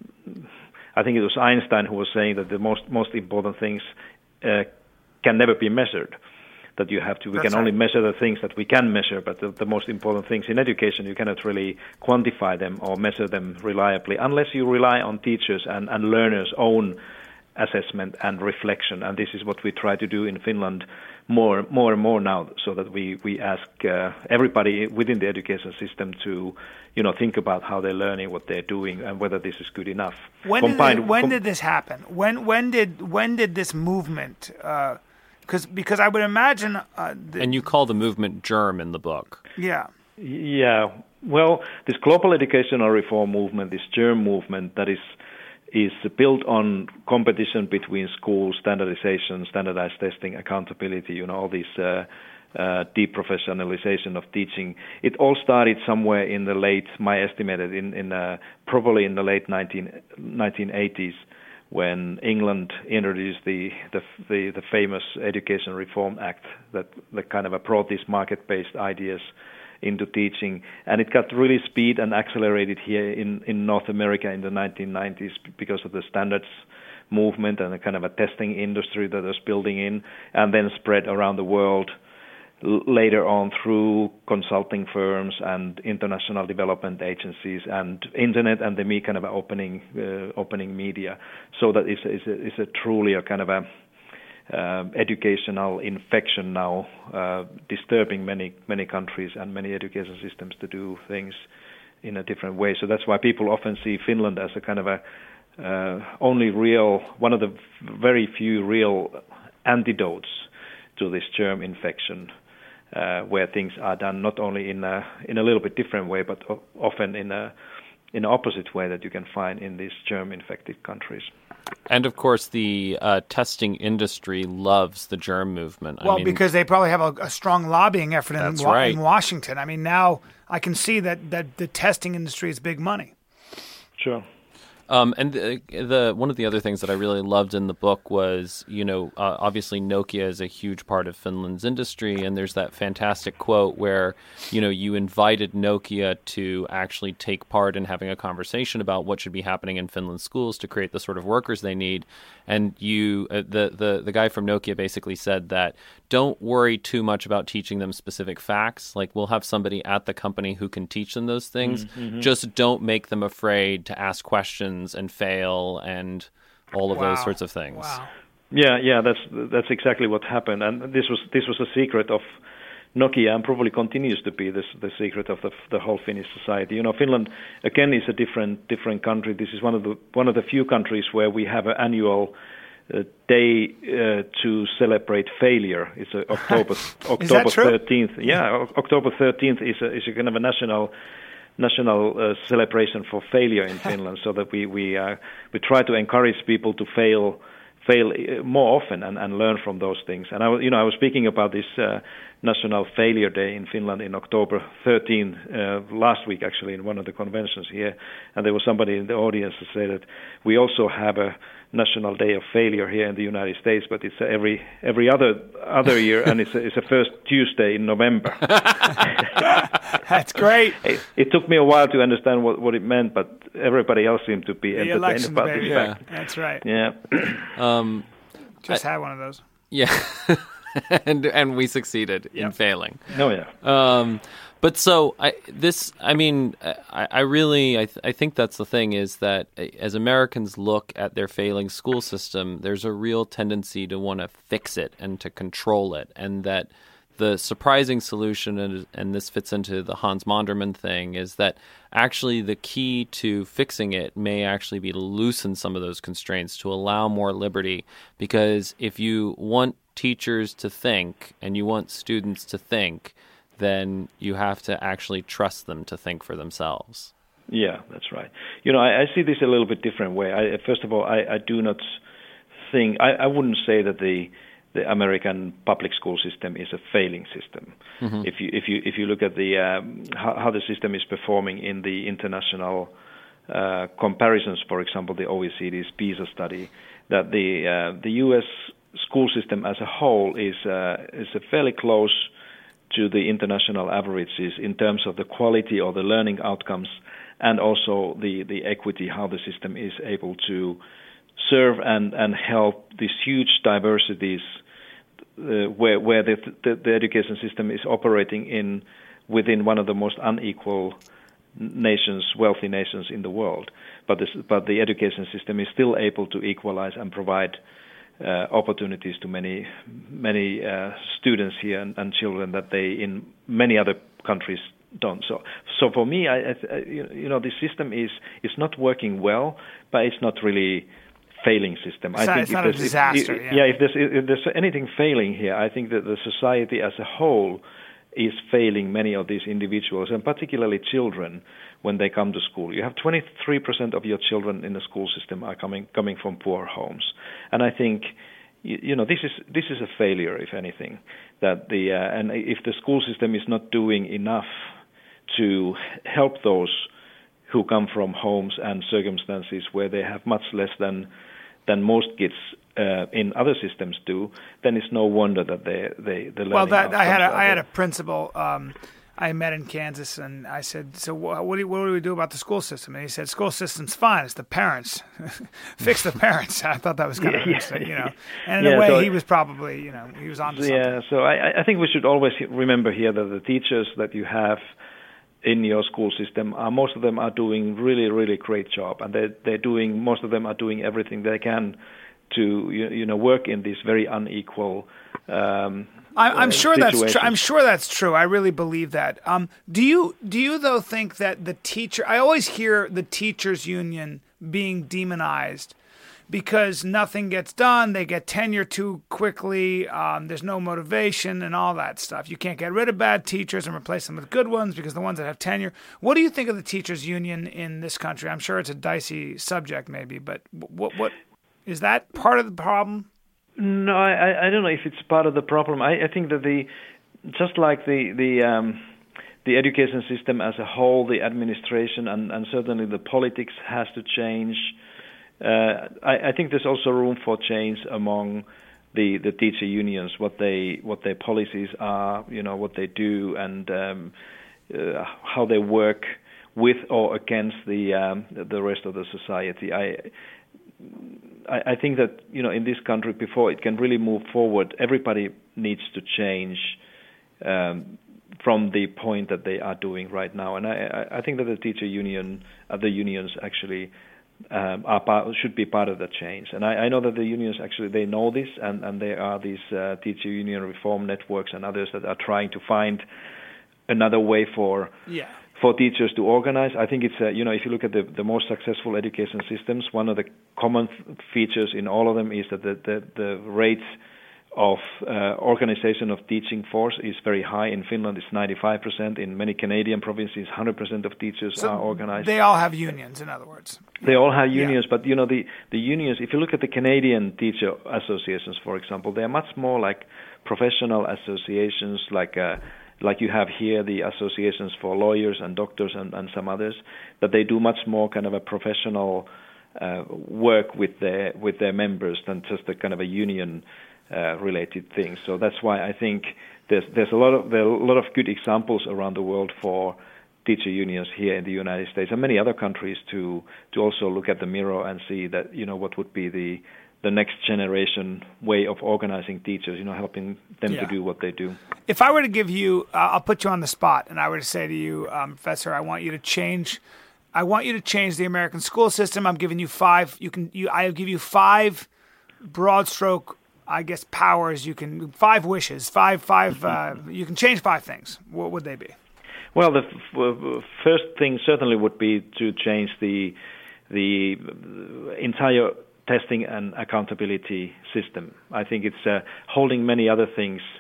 I think it was Einstein who was saying that the most most important things uh, can never be measured. That you have to, we That's can only right. measure the things that we can measure, but the, the most important things in education, you cannot really quantify them or measure them reliably unless you rely on teachers and, and learners' own assessment and reflection. And this is what we try to do in Finland more more and more now, so that we, we ask uh, everybody within the education system to, you know, think about how they're learning, what they're doing, and whether this is good enough. When, Combined, did, it, when com- did this happen? When when did when did this movement? Uh, because because I would imagine. Uh, the, and you call the movement GERM in the book. Yeah. Yeah. Well, this global educational reform movement, this GERM movement, that is is built on competition between schools, standardization, standardized testing, accountability, you know, all these uh, uh, deprofessionalization of teaching. It all started somewhere in the late, my estimated, in, in uh, probably in the late nineteen eighties, when England introduced the, the the the famous Education Reform Act that, that kind of brought these market-based ideas into teaching, and it got really speed and accelerated here in, in North America in the nineteen nineties because of the standards movement and a kind of a testing industry that was building in, and then spread around the world l- later on through consulting firms and international development agencies and internet and the me kind of opening uh, opening media, so that it's, it's, a, it's a truly a kind of a Uh, educational infection now, uh, disturbing many many countries and many education systems to do things in a different way. So that's why people often see Finland as a kind of a uh, only real, one of the very few real antidotes to this germ infection, uh, where things are done not only in a in a little bit different way, but o- often in a in an opposite way that you can find in these germ-infected countries. And, of course, the uh, testing industry loves the germ movement. I Well, mean, because they probably have a, a strong lobbying effort in, That's Wa- right. in Washington. I mean, now I can see that, that the testing industry is big money. Sure. Um, and the, the one of the other things that I really loved in the book was, you know, uh, obviously Nokia is a huge part of Finland's industry, and there's that fantastic quote where, you know, you invited Nokia to actually take part in having a conversation about what should be happening in Finland's schools to create the sort of workers they need. And you, uh, the, the, the guy from Nokia basically said that don't worry too much about teaching them specific facts. Like, we'll have somebody at the company who can teach them those things. Mm-hmm. Just don't make them afraid to ask questions and fail and all of Wow. those sorts of things. Wow. Yeah, yeah, that's that's exactly what happened, and this was this was a secret of Nokia, and probably continues to be this the secret of the the whole Finnish society. You know, Finland again is a different different country. This is one of the one of the few countries where we have an annual uh, day uh, to celebrate failure. It's a October October thirteenth. Yeah, o- October thirteenth is a is a kind of a national. national uh, celebration for failure in Finland, so that we we uh, we try to encourage people to fail fail more often and, and learn from those things. And I was, you know, I was speaking about this uh, National Failure Day in Finland in October thirteenth uh, last week, actually, in one of the conventions here, and there was somebody in the audience who said that we also have a National Day of Failure here in the United States, but it's every every other other year, and it's a, it's a first Tuesday in November. That's great. It, it took me a while to understand what, what it meant, but everybody else seemed to be The entertained elections, about baby. this Yeah. fact. That's right. Yeah. Um, Just had one of those. yeah. and and we succeeded in Yep. failing. Oh, yeah. Um, but so I, this, I mean, I, I really, I, th- I think that's the thing is that as Americans look at their failing school system, there's a real tendency to want to fix it and to control it. And that the surprising solution, and, and this fits into the Hans Monderman thing, is that actually the key to fixing it may actually be to loosen some of those constraints, to allow more liberty. Because if you want teachers to think and you want students to think, then you have to actually trust them to think for themselves. Yeah, that's right. You know, I, I see this a little bit different way. I, first of all, I, I do not think, I, I wouldn't say that the the American public school system is a failing system. Mm-hmm. If you if you if you look at the um, how, how the system is performing in the international uh, comparisons, for example, the O E C D's PISA study, that the uh, the U S school system as a whole is uh, is a fairly close to the international averages in terms of the quality or the learning outcomes, and also the, the equity, how the system is able to serve and, and help these huge diversities uh, where where the, the the education system is operating in within one of the most unequal nations, wealthy nations in the world. But this, but the education system is still able to equalize and provide uh, opportunities to many many uh, students here and, and children that they in many other countries don't. So, so for me, I, I, you know, the system is is not working well, but it's not really failing system. It's I not, think it's if not a disaster. If, yeah, yeah. If there's if there's anything failing here, I think that the society as a whole is failing many of these individuals, and particularly children, when they come to school. You have twenty-three percent of your children in the school system are coming coming from poor homes, and I think you, you know this is this is a failure, if anything. That the uh, and if the school system is not doing enough to help those who come from homes and circumstances where they have much less than than most kids uh, in other systems do, then it's no wonder that they they the learning. Well, that I had a, I had there. a principal um, I met in Kansas, and I said, "So what, what do you, what do we do about the school system?" And he said, "School system's fine. It's the parents. Fix the parents." I thought that was kind of yeah, interesting, yeah. you know. And in yeah, a way, so he was probably, you know, he was on to something. Yeah, so I, I think we should always remember here that the teachers that you have in your school system, are, most of them are doing really, really great job, and they're, they're doing, most of them are doing everything they can to, you, you know, work in this very unequal um, I, I'm uh, sure that's situations. true. I'm sure that's true. I really believe that. Um, do you do you though think that the teacher? I always hear the teachers' union being demonized because nothing gets done. They get tenure too quickly. Um, there's no motivation and all that stuff. You can't get rid of bad teachers and replace them with good ones because the ones that have tenure. What do you think of the teachers' union in this country? I'm sure it's a dicey subject, maybe, but what what is that part of the problem? No, I, I don't know if it's part of the problem. I, I think that the just like the the um, the education system as a whole, the administration and, and certainly the politics has to change. Uh, I, I think there's also room for change among the, the teacher unions, what they what their policies are, you know, what they do, and um, uh, how they work with or against the um, the rest of the society. I. I think that, you know, in this country, before it can really move forward, everybody needs to change um, from the point that they are doing right now. And I, I think that the teacher union, uh, the unions actually um, are part, should be part of the change. And I, I know that the unions actually, they know this, and, and there are these uh, teacher union reform networks and others that are trying to find another way for yeah. for teachers to organize. I think it's, uh, you know, if you look at the, the most successful education systems, one of the common th- features in all of them is that the, the, the rate of uh, organization of teaching force is very high. In Finland, it's ninety-five percent. In many Canadian provinces, one hundred percent of teachers so are organized. They all have unions, in other words. They all have unions, yeah. but, you know, the, the unions, if you look at the Canadian teacher associations, for example, they are much more like professional associations, like uh, like you have here, the associations for lawyers and doctors and, and some others, that they do much more kind of a professional uh, work with their with their members than just a kind of a union uh, related thing. So that's why I think there's there's a lot of there are a lot of good examples around the world for teacher unions here in the United States and many other countries to to also look at the mirror and see that, you know, what would be the the next generation way of organizing teachers, you know, helping them yeah. to do what they do. If I were to give you, uh, I'll put you on the spot, and I were to say to you, um, Professor, I want you to change, I want you to change the American school system. I'm giving you five, you can, you, I give you five broad stroke, I guess, powers. You can, five wishes, five, five, uh, you can change five things. What would they be? Well, the f- first thing certainly would be to change the the entire testing and accountability system. I think it's uh, holding many other things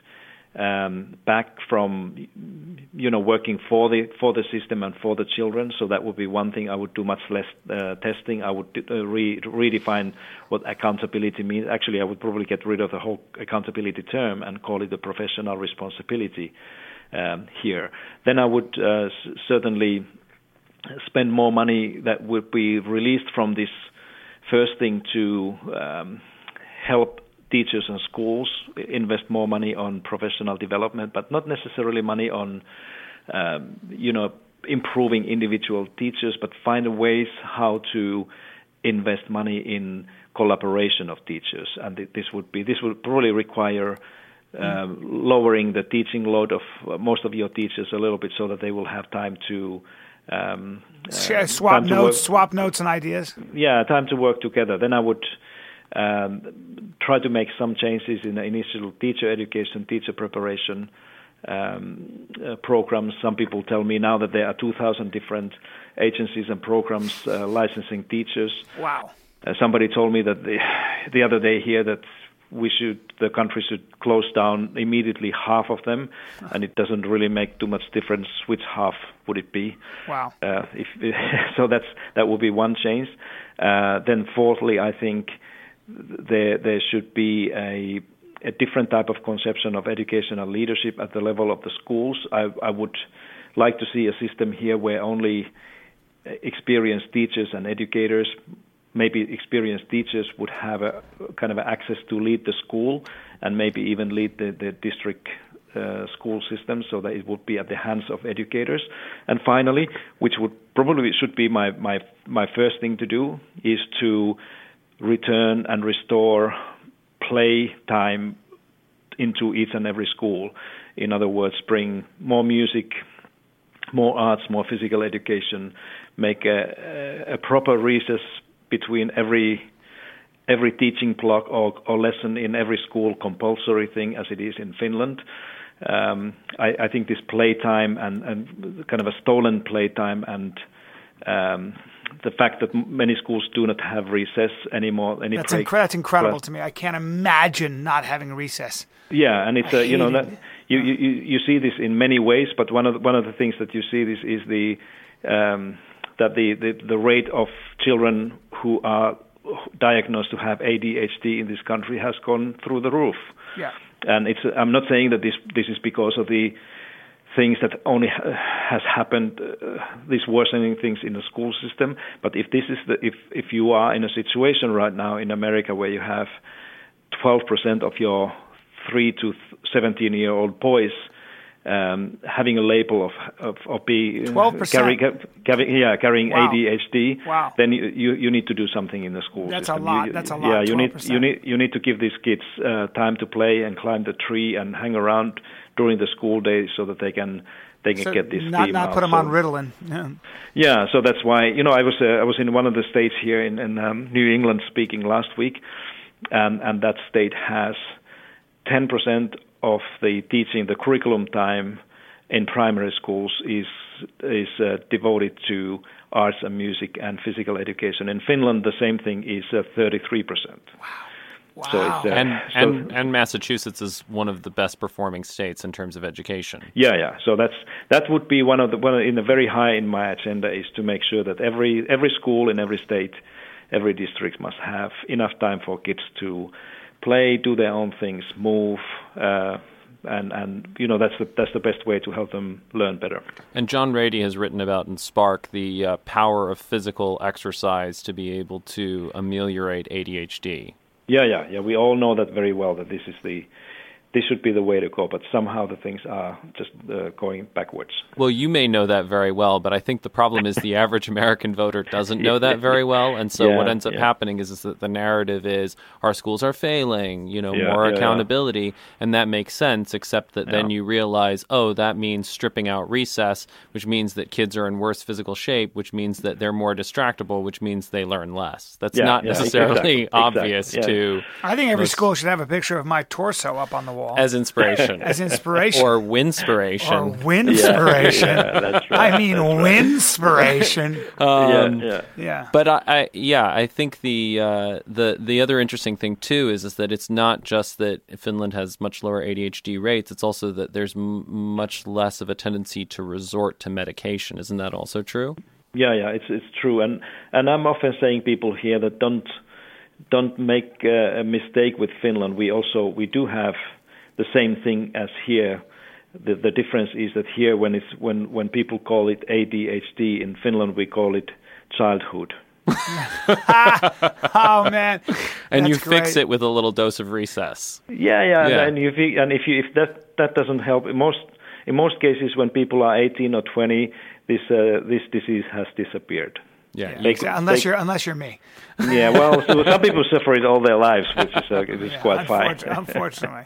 um, back from, you know, working for the for the system and for the children. So that would be one thing. I would do much less uh, testing. I would uh, re- redefine what accountability means. Actually, I would probably get rid of the whole accountability term and call it a professional responsibility um, here. Then I would uh, s- certainly spend more money that would be released from this first thing to um, help teachers and schools, invest more money on professional development, but not necessarily money on, um, you know, improving individual teachers, but find ways how to invest money in collaboration of teachers. And this would be this would probably require um, lowering the teaching load of most of your teachers a little bit, so that they will have time to um, uh, swap time to notes, work. swap notes and ideas. Yeah, time to work together. Then I would um, try to make some changes in the initial teacher education, teacher preparation um, uh, programs. Some people tell me now that there are two thousand different agencies and programs uh, licensing teachers. Wow. Uh, somebody told me that the, the other day here that we should, the country should close down immediately half of them, and it doesn't really make too much difference which half would it be. Wow. Uh, if, so that's that would be one change. Uh, then fourthly, I think there there should be a a different type of conception of educational leadership at the level of the schools. I, I would like to see a system here where only experienced teachers and educators, maybe experienced teachers, would have a kind of access to lead the school and maybe even lead the, the district uh, school system, so that it would be at the hands of educators. And finally, which would probably should be my, my, my first thing to do, is to return and restore play time into each and every school. In other words, bring more music, more arts, more physical education, make a, a proper recess between every every teaching block or, or lesson in every school, compulsory thing as it is in Finland. Um, I, I think this playtime and, and kind of a stolen playtime and um, the fact that many schools do not have recess anymore. Any that's, break, incre- that's incredible class. to me. I can't imagine not having recess. Yeah, and it's I a, you know hate that it. you, you you see this in many ways, but one of the, one of the things that you see this is the um, that the, the the rate of children who are diagnosed to have A D H D in this country has gone through the roof. Yeah, and it's I'm not saying that this this is because of the things that only ha- has happened, uh, these worsening things in the school system. But if this is the if if you are in a situation right now in America where you have twelve percent of your three to seventeen year old boys um, having a label of of, of being twelve percent carrying, carrying yeah carrying wow. A D H D, wow. then you, you you need to do something in the school That's system. a lot. You, That's a lot. Yeah, you need twelve percent. you need you need to give these kids uh, time to play and climb the tree and hang around during the school day so that they can they can so get this not steam not out. put them so, on Ritalin. Yeah. Yeah, so that's why you know I was uh, I was in one of the states here in, in um, New England speaking last week, and and that state has ten percent of the teaching, the curriculum time in primary schools is is uh, devoted to arts and music and physical education. In Finland, the same thing is uh, thirty-three percent. Wow. Wow. So it's, uh, And so, and and Massachusetts is one of the best performing states in terms of education. Yeah, yeah. So that's that would be one of the one in the very high in my agenda is to make sure that every every school in every state, every district must have enough time for kids to play, do their own things, move, uh, and and you know that's the that's the best way to help them learn better. And John Rady has written about in Spark the uh, power of physical exercise to be able to ameliorate A D H D. Yeah, yeah, yeah. We all know that very well, that this is the this should be the way to go, but somehow the things are just uh, going backwards. Well, you may know that very well, but I think the problem is the average American voter doesn't know that very well, and so yeah, what ends up yeah. happening is, is that the narrative is our schools are failing, you know, Yeah, more yeah, accountability, yeah. and that makes sense, except that Yeah. then you realize, oh, that means stripping out recess, which means that kids are in worse physical shape, which means that they're more distractible, which means they learn less. That's Yeah, not yeah, necessarily exactly, obvious exactly, yeah. to... I think every most- school should have a picture of my torso up on the wall. As inspiration. As inspiration. Or winspiration. Or winspiration. Yeah, yeah, that's right. I mean, winspiration. Um, yeah, yeah. Yeah. But I, I, yeah, I think the uh, the the other interesting thing too is is that it's not just that Finland has much lower A D H D rates; it's also that there's m- much less of a tendency to resort to medication. Isn't that also true? Yeah, yeah, it's it's true, and and I'm often saying people here that don't don't make uh, a mistake with Finland. We also we do have the same thing as here. The the difference is that here, when it's when when people call it A D H D, in Finland we call it childhood. Oh man! And That's you fix great. it with a little dose of recess. Yeah, yeah, Yeah. and if you, and if you, if that that doesn't help, in most in most cases when people are eighteen or twenty, this uh, this disease has disappeared. Yeah. Yeah, They- exactly. unless they- you're unless you're me. Yeah, well, so some people suffer it all their lives, which is uh, it is Yeah, quite fine. unfortunately, unfortunately.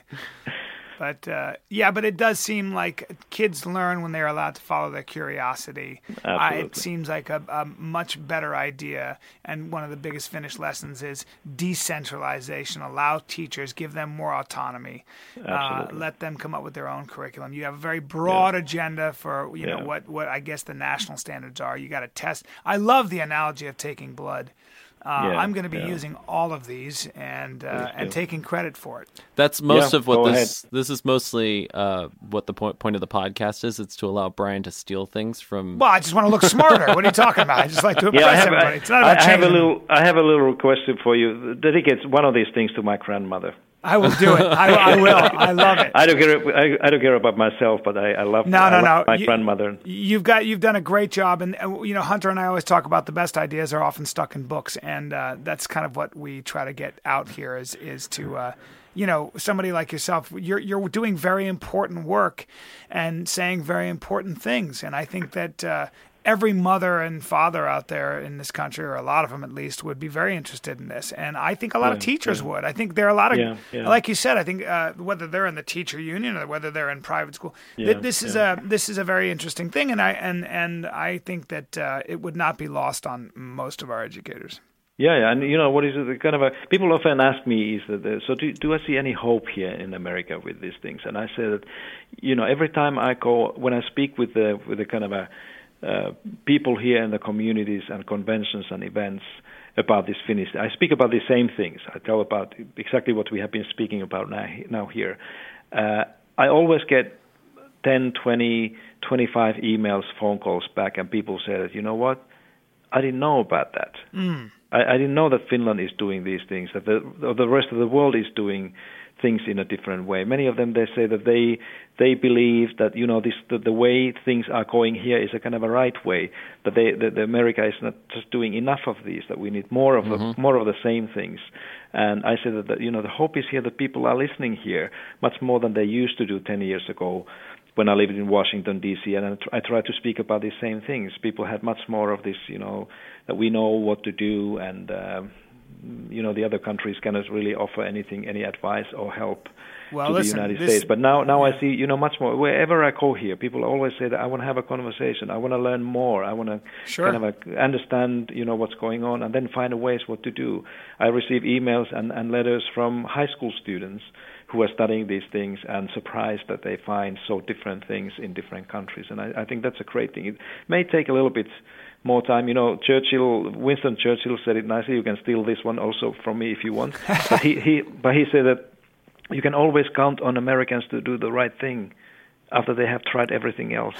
But uh, yeah, but it does seem like kids learn when they're allowed to follow their curiosity. Uh, Absolutely. it seems like a, a much better idea. And one of the biggest Finnish lessons is decentralization. Allow teachers, give them more autonomy. Uh, Absolutely. let them come up with their own curriculum. You have a very broad agenda for you know Yeah. what what I guess the national standards are. You got to test. I love the analogy of taking blood. Uh, Yeah, I'm going to be yeah. using all of these and uh, Please and do. taking credit for it. That's most Yeah, of what go this this is mostly uh, what the point point of the podcast is. It's to allow Brian to steal things from. Well, I just want to look smarter. What are you talking about? I just like to impress Yeah, I have, everybody. I, It's not I about have a changing. little I have a little question for you. Dedicate one of these things to my grandmother. I will do it. I, I will. I love it. I don't care. I, I don't care about myself, but I, I love. No, I no, love no. My You- grandmother. You've got you've done a great job, and uh, you know Hunter and I always talk about the best ideas are often stuck in books, and uh, that's kind of what we try to get out here is is to. Uh, You know, somebody like yourself, you're you're doing very important work, and saying very important things, and I think that uh, every mother and father out there in this country, or a lot of them at least, would be very interested in this, and I think a lot of Yeah, teachers yeah. would. I think there are a lot of, Yeah, yeah. like you said, I think uh, whether they're in the teacher union or whether they're in private school, th- Yeah, this is yeah. a this is a very interesting thing, and I and and I think that uh, it would not be lost on most of our educators. Yeah, yeah, and you know what is the kind of a people often ask me is that uh, so do do I see any hope here in America with these things? And I say that you know every time I go when I speak with the with the kind of a uh, people here in the communities and conventions and events about this Finnish, I speak about the same things. I tell about exactly what we have been speaking about now now here. Uh, I always get ten, twenty, twenty-five emails, phone calls back, and people say that you know what, I didn't know about that. Mm. I, I didn't know that Finland is doing these things, that the, the rest of the world is doing things in a different way. Many of them, they say that they they believe that, you know, this the, the way things are going here is a kind of a right way, that they that the America is not just doing enough of these, that we need more of Mm-hmm. the, more of the same things. And I say that, that, you know, the hope is here that people are listening here much more than they used to do ten years ago when I lived in Washington, D C, and I, tr- I try to speak about these same things. People had much more of this, you know, that we know what to do, and, uh, you know, the other countries cannot really offer anything, any advice or help Well, to listen, the United this- States. But now, now I see, you know, much more. Wherever I go here, people always say that I want to have a conversation. I want to learn more. I want to Sure. kind of uh, understand, you know, what's going on, and then find a ways what to do. I receive emails and, and letters from high school students who are studying these things and surprised that they find so different things in different countries. And I, I think that's a great thing. It may take a little bit more time. You know, Churchill, Winston Churchill said it nicely. You can steal this one also from me if you want. but he, he, but he said that you can always count on Americans to do the right thing after they have tried everything else.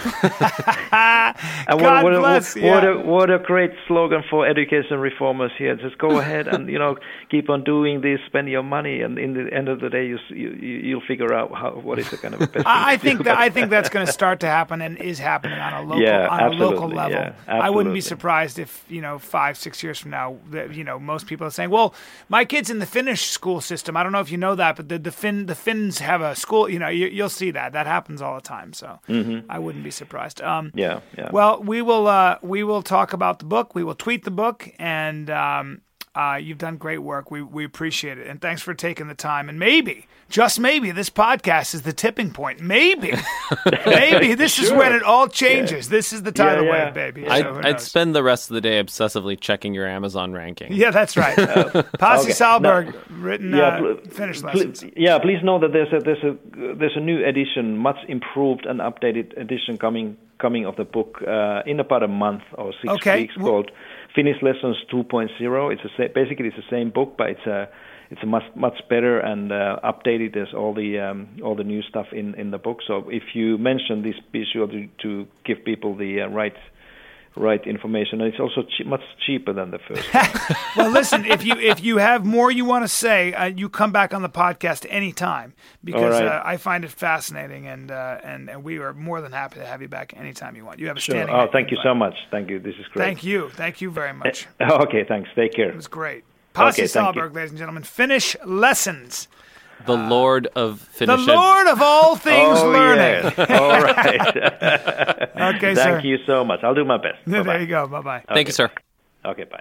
And God what, what, bless, what, yeah. what, a, what a great slogan for education reformers here. Just go ahead and, you know, keep on doing this, spend your money, and in the end of the day, you, you, you'll figure out how, what is the kind of a best I I thing to think do. that I think that's going to start to happen and is happening on a local Yeah, on a local absolutely, level. yeah, I wouldn't be absolutely. surprised if you know five six years from now that you know most people are saying, well, my kid's in the Finnish school system. I don't know if you know that, but the the Finn the Finns have a school. You know, you, you'll see that that happens all the time. So I wouldn't be surprised. Um, Mm-hmm. Yeah, yeah. Well, we will uh, we will talk about the book. We will tweet the book, and um, Uh, you've done great work. We we appreciate it. And thanks for taking the time. And maybe, just maybe, this podcast is the tipping point. Maybe. maybe this sure. is when it all changes. Yeah. This is the tidal yeah, yeah. wave, baby. I'd, so I'd spend the rest of the day obsessively checking your Amazon ranking. Yeah, that's right. Uh, Pasi okay. Sahlberg, now, written yeah, uh, pl- Finnish pl- lessons. Yeah, please know that there's a there's a there's a new edition, much improved and updated edition coming coming of the book uh, in about a month or six okay. weeks called Finnish Lessons two point oh. It's a sa- basically it's the same book, but it's a it's a much much better and uh, updated. There's all the um, all the new stuff in, in the book. So if you mention this, be sure to, to give people the uh, right right information. And it's also che- much cheaper than the first one. Well, listen, if you if you have more you want to say, uh, you come back on the podcast anytime because right. uh, I find it fascinating, and, uh, and and we are more than happy to have you back anytime you want. You have a Sure. standing. Oh, thank you invite. so much. Thank you. This is great. Thank you. Thank you very much. Uh, okay, thanks. Take care. It was great. Pasi Okay, thank Sahlberg, you. ladies and gentlemen. Finnish Lessons. The Lord of The Finnish. Lord of all things oh, learning. Yes. All right. Okay, Thank sir. you so much. I'll do my best. There Bye-bye. you go. Bye-bye. Thank Okay. you, sir. Okay, bye.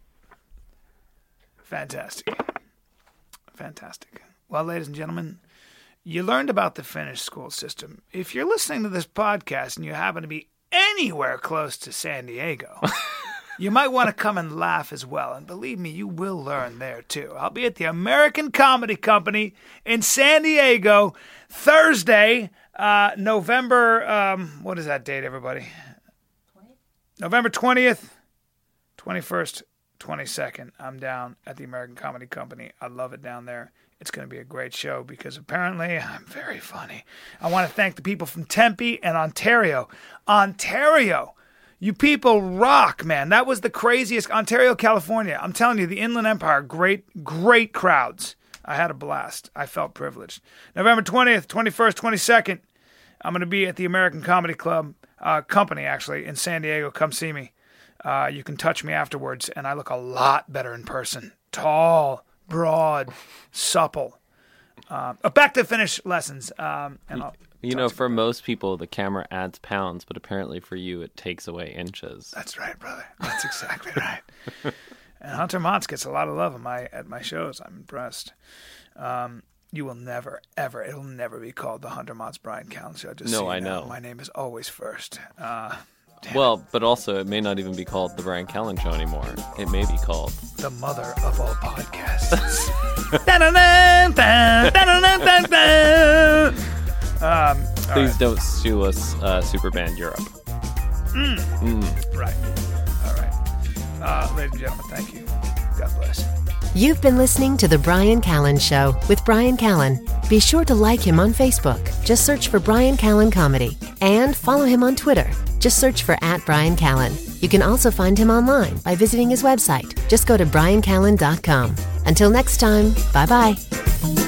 Fantastic. Fantastic. Well, ladies and gentlemen, you learned about the Finnish school system. If you're listening to this podcast and you happen to be anywhere close to San Diego, you might want to come and laugh as well. And believe me, you will learn there too. I'll be at the American Comedy Company in San Diego Thursday, uh, November, um, what is that date, everybody? twentieth? November twentieth, twenty-first, twenty-second. I'm down at the American Comedy Company. I love it down there. It's going to be a great show because apparently I'm very funny. I want to thank the people from Tempe and Ontario. Ontario! You people rock, man. That was the craziest. Ontario, California. I'm telling you, the Inland Empire, great, great crowds. I had a blast. I felt privileged. November twentieth, twenty-first, twenty-second, I'm going to be at the American Comedy Club, uh, Company, actually, in San Diego. Come see me. Uh, you can touch me afterwards, and I look a lot better in person. Tall, broad, supple. Uh, back to Finnish lessons. Um, and I'll You know, for most people, the camera adds pounds, but apparently for you, it takes away inches. That's right, brother. That's exactly right. And Hunter Motz gets a lot of love at my at my shows. I'm impressed. Um, you will never, ever, it'll never be called the Hunter Motz Brian Callen Show. Just No, so you I know. My name is always first. Uh, Well, but also, it may not even be called the Brian Callen Show anymore. It may be called the mother of all podcasts. Da-da-da, da, da-da-da, da, da. Um, all Please right. don't sue us, uh, Superband Europe. Right. All right. Uh, ladies and gentlemen, thank you. God bless. You've been listening to The Brian Callen Show with Brian Callen. Be sure to like him on Facebook. Just search for Brian Callen Comedy. And follow him on Twitter. Just search for at Brian Callen. You can also find him online by visiting his website. Just go to brian callen dot com. Until next time, bye-bye.